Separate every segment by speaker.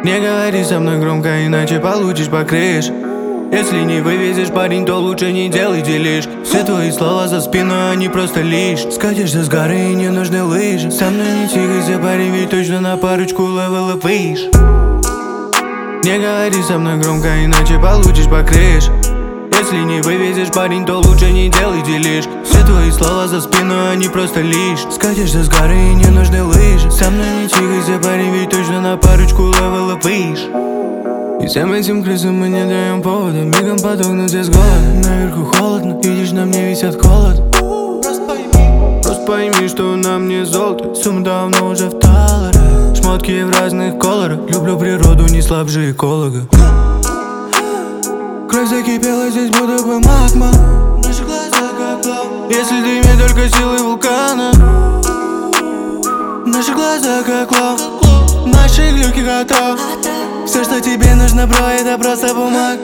Speaker 1: Не говори со мной громко, иначе получишь по крыше. Если не вывезешь, парень, то лучше не делай делишь. Все твои слова за спину, они просто лишь. Скатишься с горы и не нужны лыжи. Со мной не тихайся, парень, ведь точно на парочку левела выше. Не говори со мной громко, иначе получишь по крыше. Если не вывезешь, парень, то лучше не делай делишь. Все твои слова за спину, они просто лишь. Скатишься с горы и не нужны лыжи. Со мной не тихайся, парень, ведь точно на парочку левела выше. И всем этим крысам мы не даем повода. Мигом подохнут все с голода. Наверху холодно, видишь, на мне висят холод. Просто пойми, что на мне золото. Сумма давно уже в долларах. Шмотки в разных колорах. Люблю природу, не слабже эколога. Кровь закипела здесь, будто бы магма. Наши глаза как лав. Если дымит только силы вулкана. Наши глаза как лав. Наши глюки готов. Все, что тебе нужно, бро, это просто бумаг.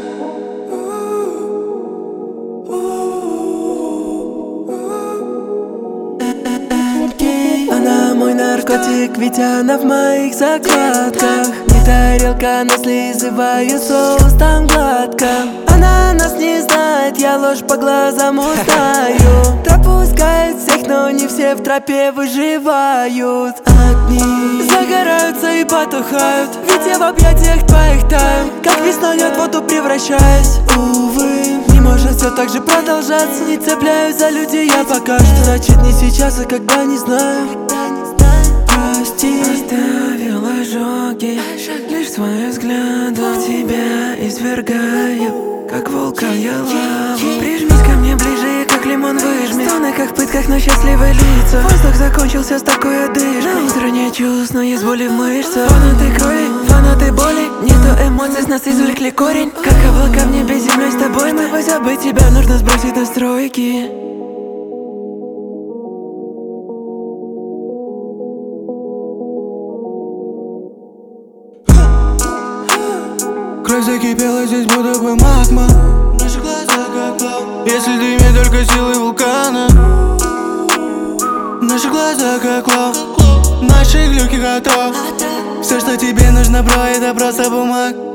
Speaker 2: Она мой наркотик, ведь она в моих закладках. Не тарелка, но слизываю соус там гладко. Она нас не знает, я ложь по глазам узнаю. Пропускает всех, но не все в тропе выживают. Огни загораются и потухают, ведь я в объятиях твоих таю. Как весной лед в воду превращаюсь. Увы, не может все так же продолжаться. Не цепляюсь за людей я пока что. Значит не сейчас, а когда не знаю. Прости, оставил ожоги, лишь своим взглядом в тебя извергаю, как вулкан я лаву. Прижмись ко мне ближе, как лимон выжми. Стоны как в пытках, но счастливые лица. Воздух закончился с такой одышкой. На утро не чувств, но есть боли в мышцах. Фанаты крови, фанаты боли. Нету эмоций, с нас извлекли корень. Как облака в небе, землей с тобой. Чтобы забыть тебя, нужно сбросить настройки.
Speaker 1: Кровь закипела здесь, будто бы магма. Наши глаза как лав. Если дымит только силы вулкана. Наши глаза как лав. Наши глюки готов. Все, что тебе нужно, бро, это просто бумаг.